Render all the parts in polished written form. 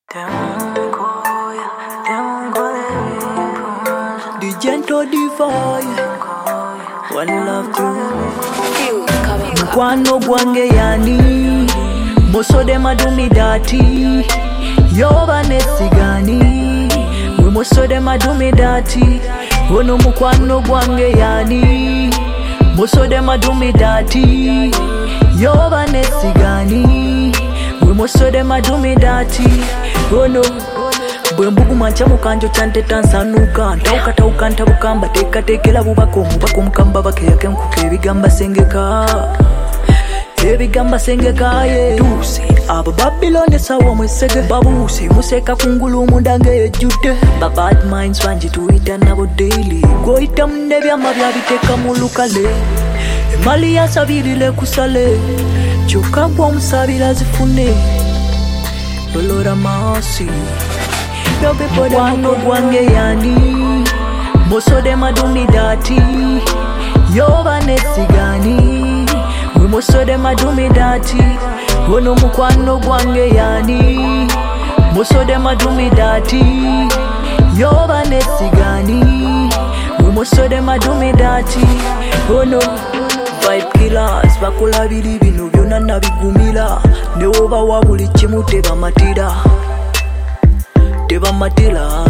The gentle divine, one love to Mukwano gwange yani, moso de madumi dati, yoba nesigani, we moso de madumi dati, ono mukwano gwange yani, moso de madumi dati, yoba nesigani, we moso de madumi dati, ono. Bwembugu mancha mukanjo chante tansanuka Ntauka ntabukamba teka bubako mubako mukamba bakeyake nkuke ebigamba sengeka ye Tusi abo Babylon sawa mwesege Babusi museka kungulu mundange ejute Ba bad minds wanji tuita nabo daily Goita mnebya mabya biteka mulukale Emali yasabirile kusale Choka kwa musabira zifune Lolora masi No people wango gwange yani Moso de madumi dati Yoba nesigani We moso de madumi dati Ono mukwano gwange yani Moso de madumi dati Yoba nesigani We moso de madumi dati Ono Vibe killers bakola bili bino byonna nabigumira Ne oba wabuli kimu tebamatira Deva matila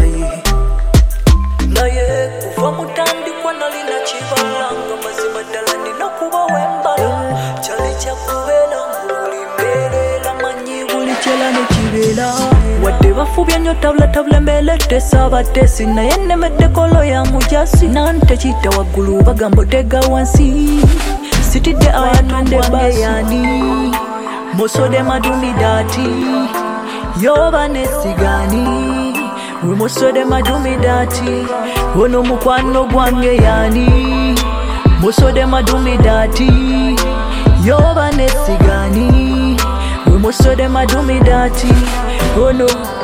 naye kuva mutandikwa nalina kibalanga mazima ddala nina kuba wembala kyali kyakubera nguli mbeerera manyi buli kyera ne kibeera wadde bafubya nnyo tabula mbelete sabatesi naye nnemedde kolo ya mujasi nante kita waggulu bagambo tega wansi sitidde ayatonde bayani moso de madumi dati Yoba nesigani We moso de madumi dati Ono mukwano gwange yani Moso de madumi dati Yoba nesigani We moso de madumi dati Ono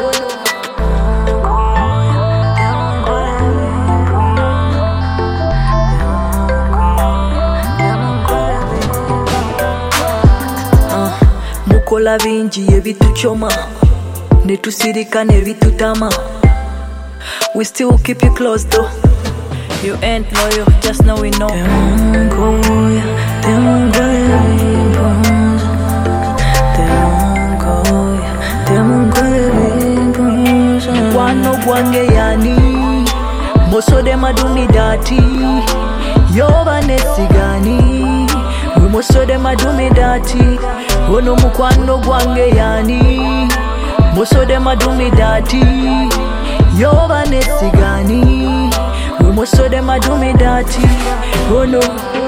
Mukola bingi ebituchoma Netusirika nebitutama We still keep you close though You ain't loyal, just know we know Mukwano gwange yani Moso de madumi dati Yoba nesigani We moso de madumi dati Ono mukwano gwange yani Moso de madumi dati Yoba nesigani We moso de madumi dati Oh no